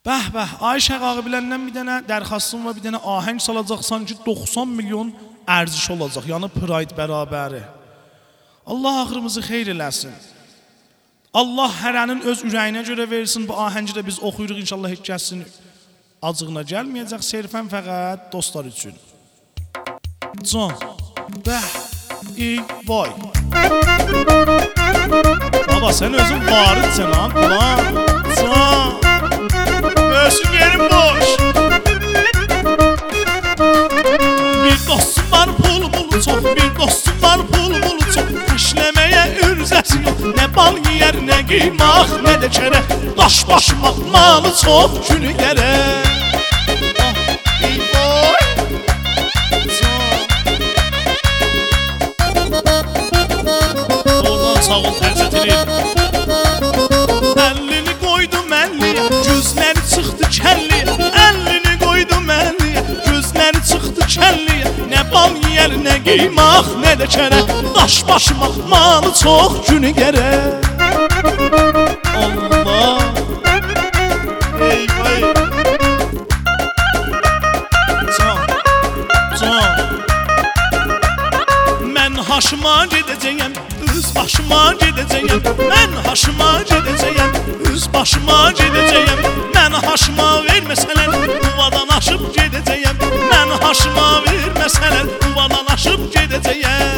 Bəh, Ayşə qağı biləndən bir dənə dərxastım və bir dənə ahəng salacaqsan ki 90 milyon ərziş olacaq. Yəni Pride bərabəri. Allah axırımızı xeyr eləsin. Allah hərənin öz ürəyinə görə versin. Bu ahəngi də biz oxuyuruq inşallah heç kəsin acığına gəlməyəcək. Sərfən fəqət dostlar üçün. Can, bəh, vay. Baba sen özün varitsen lan. Can. Göğsün yerim boş. Bir dostum var pul çok, bir dostum var pul çok. İşlemeye ürzəsi yok. Ne bal yer, ne qiymaq, ne de kere. Daş başmaq malı çok günü gerek. Oradan sağ ol tərzətilir. Əlini qoydum əlliyə, gözləri çıxdı kəlliyə. Əlini qoydum əlliyə, gözləri çıxdı kəlliyə. Nə bal yer, nə qiymaq, nə də kərə. Daş başmaq malı çox günü gərək. Allah eyvay. Can mən haşıma gedəcəyəm, üz başıma gedəcəyəm. Mən haşıma gedəcəyəm, üz başıma gedəcəyəm. Mən haşıma verməsələr, uvadan aşıb gedəcəyəm. Mən haşıma verməsələr, uvadan aşıb gedəcəyəm.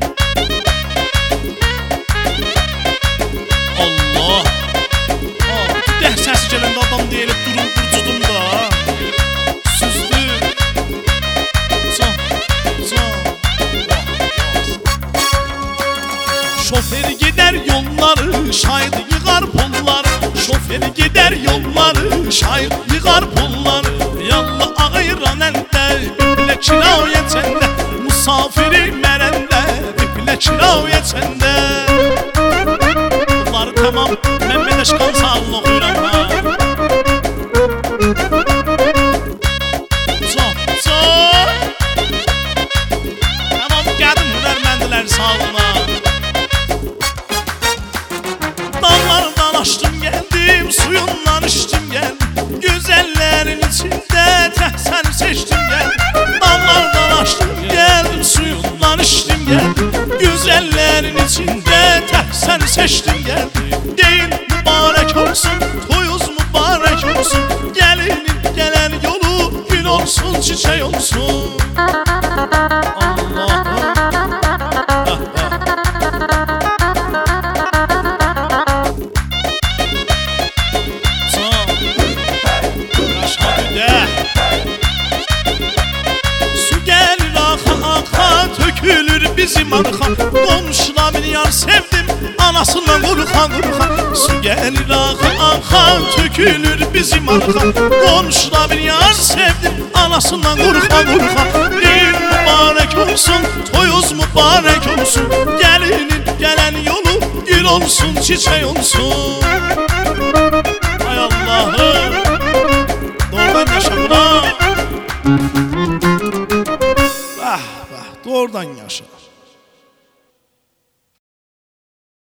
Allah dəh səsi gələndə adam deyilib durun qurcudum da. Süzdü. Şoför gider yolları, şahit yığar pulları. Şoför gider yolları, şahit yığar pulları. Yallah ağayıran əldə, biple kiraya çəndə. Musafiri mərəndə, biple kiraya çəndə. Bunları tamam, mən Mədeşkan sağlığını oxuyuram ha. Tamam, gəldim hünərməndilər sağlığına. Dallardan açtım geldim, suyundan içtim geldim. Güzellerin içinde tehsen seçtim geldim. Dallardan açtım geldim, suyundan içtim geldim. Güzellerin içinde tehsen seçtim geldim. Değil mübarek olsun, toyuz mübarek olsun. Gelinin gelen yolu gül olsun, çiçek olsun. Allah'ım. Bizim arxa qonşuna bir yar sevdim, anasından qorxa. Su gəlir axa, tökülür bizim arxa. Qonşuna bir yar sevdim, anasından qorxa. Deyir mübarək olsun, toyuz mübarək olsun. Gəlinin gələn yolu gül olsun, çiçək olsun. Ay Allah'ım, doğrudan yaşa buna. Doğrudan yaşa.